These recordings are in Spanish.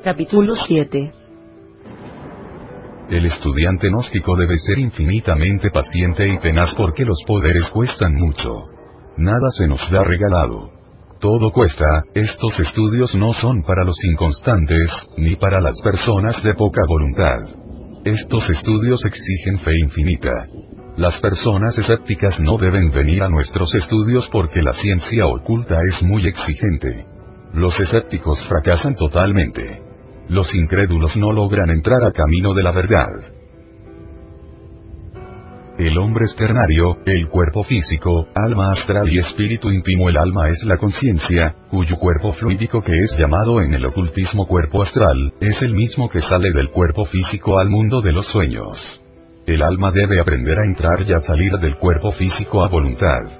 Capítulo 7. El estudiante gnóstico debe ser infinitamente paciente y tenaz porque los poderes cuestan mucho. Nada se nos da regalado. Todo cuesta. Estos estudios no son para los inconstantes, ni para las personas de poca voluntad. Estos estudios exigen fe infinita. Las personas escépticas no deben venir a nuestros estudios porque la ciencia oculta es muy exigente. Los escépticos fracasan totalmente. Los incrédulos no logran entrar al camino de la verdad. El hombre es ternario, el cuerpo físico, alma astral y espíritu íntimo. El alma es la conciencia, cuyo cuerpo fluídico, que es llamado en el ocultismo cuerpo astral, es el mismo que sale del cuerpo físico al mundo de los sueños. El alma debe aprender a entrar y a salir del cuerpo físico a voluntad.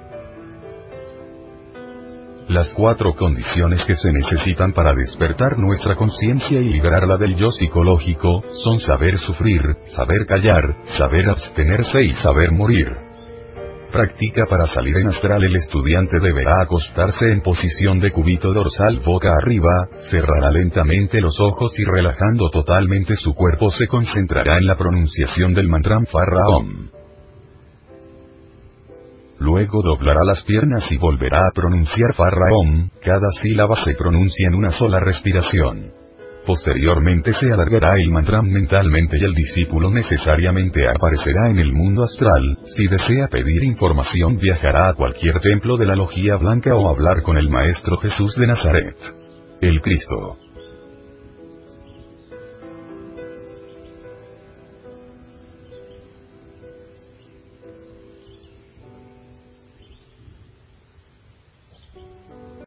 Las 4 condiciones que se necesitan para despertar nuestra conciencia y liberarla del yo psicológico, son saber sufrir, saber callar, saber abstenerse y saber morir. Práctica para salir en astral. El estudiante deberá acostarse en posición de cúbito dorsal boca arriba, cerrará lentamente los ojos y relajando totalmente su cuerpo se concentrará en la pronunciación del mantra Farraom. Luego doblará las piernas y volverá a pronunciar Farraom. Cada sílaba se pronuncia en una sola respiración. Posteriormente se alargará el mantra mentalmente y el discípulo necesariamente aparecerá en el mundo astral. Si desea pedir información, viajará a cualquier templo de la logía blanca o hablar con el Maestro Jesús de Nazaret, el Cristo.